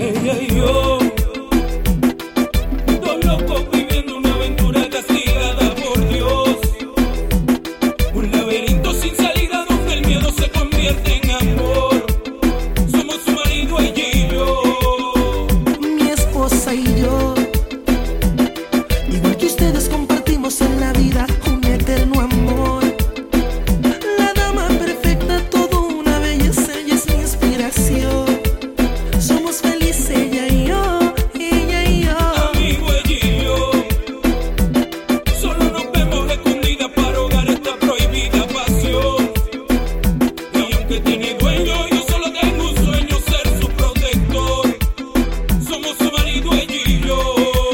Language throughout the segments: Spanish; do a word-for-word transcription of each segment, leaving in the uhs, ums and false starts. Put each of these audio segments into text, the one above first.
ella y yo, dos locos viviendo una aventura castigada por Dios. Un laberinto sin salida donde el miedo se convierte en amor. Somos su marido, ella y yo, mi esposa y yo. Igual que ustedes compartimos en la vida un eterno amor. La dama perfecta, todo una belleza, ella es mi inspiración. Somos felices ella y yo, ella y yo. amigo, ella y yo. Solo nos vemos escondidas para ahogar esta prohibida pasión. Y aunque tiene dueño, yo solo tengo un sueño, ser su protector. Somos su marido, ella y yo.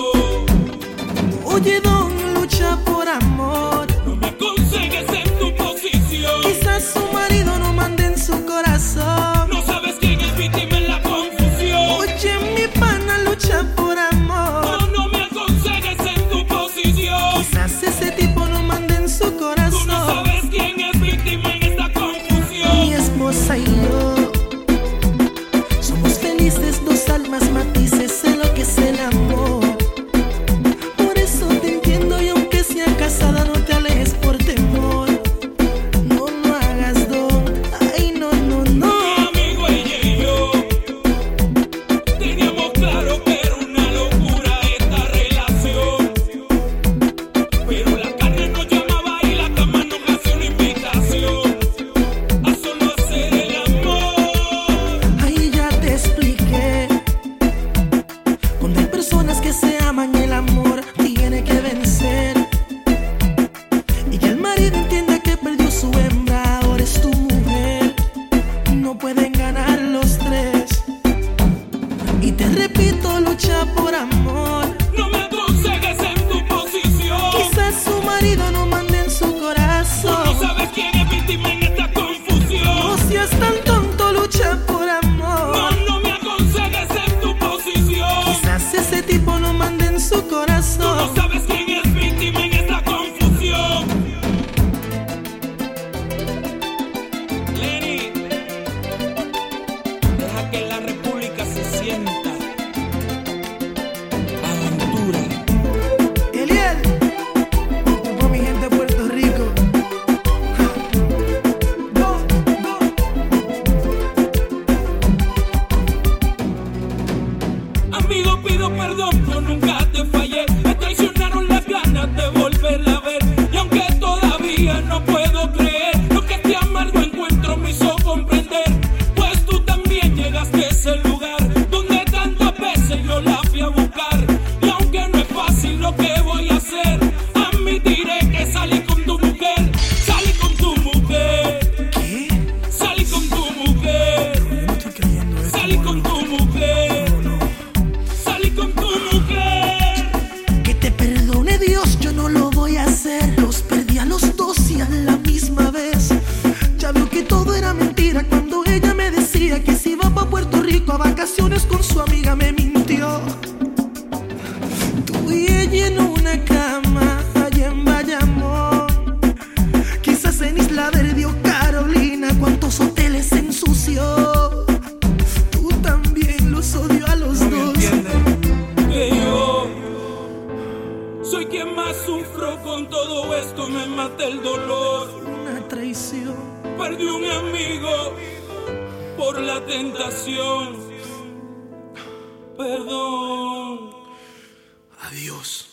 Oye, don, lucha por amor. No me aconsejes en tu posición. Quizás su marido no mande en su corazón. No sabes quién es víctima en la confusión. Oye, mi pana, lucha por amor. No, no me aconsejes en tu posición. Quizás ese tipo no mande en su Tú no corazón. sabes quién es víctima en esta confusión. Mi esposa y yo somos felices, dos almas matices en lo que es el amor. Por eso te entiendo y aunque sea casada no te alejes por temor. No lo hagas, don. Ay, no, no, no. Mi amigo, ella y yo teníamos claro que era una locura esta relación. Pero la carne nos llamaba y la cama nos hacía una invitación a solo hacer el amor. Ahí ya te expliqué. Cuando hay personas que se aman, el amor tiene que vencer. Y que el marido entienda que perdió su hembra, ahora es tu mujer. No pueden ganar los tres. Y te repito, lucha por amor. No me aconsejes en tu posición. Quizás su marido no mande en su Tú no corazón. sabes quién es víctima en esta confusión. No seas tan tonto, lucha por No, amor. no me aconsejes en tu posición. Quizás ese tipo no mande en su Tú no corazón. sabes quién es víctima en esta confusión. Lenny, deja que la república se sienta. Aventura. Eliel, por mi gente de Puerto Rico. Ja. Go, go. Amigo, pido perdón, yo nunca te fallé. Me traicionaron las ganas de volverla a ver. Y aunque todavía no puedo creer lo que este amargo encuentro me hizo comprender, pues tú también llegaste a ese lugar donde tantas veces yo la fui a buscar. Y aunque no es fácil lo que voy a hacer, admitiré que salí con tu mujer. Salí con tu mujer. ¿Qué? Salí con tu mujer. Yo no estoy creyendo esto. Salí con tu mujer. No, no. Salí con tu mujer. Que te perdone Dios, yo no lo voy a hacer. Los perdí a los dos y a la misma vez. Ya veo que todo era mentira cuando ella me decía que se iba pa' Puerto Rico a vacaciones con su amiga, me mintió. Tú y ella en una cama allá en Bayamón. Quizás en Isla Verde o Carolina, cuántos hoteles se ensució. Tú también los odio a los dos. Que yo soy quien más sufro con todo esto, me mata el dolor. Una traición. Perdí un amigo por la tentación. Perdón. Adiós.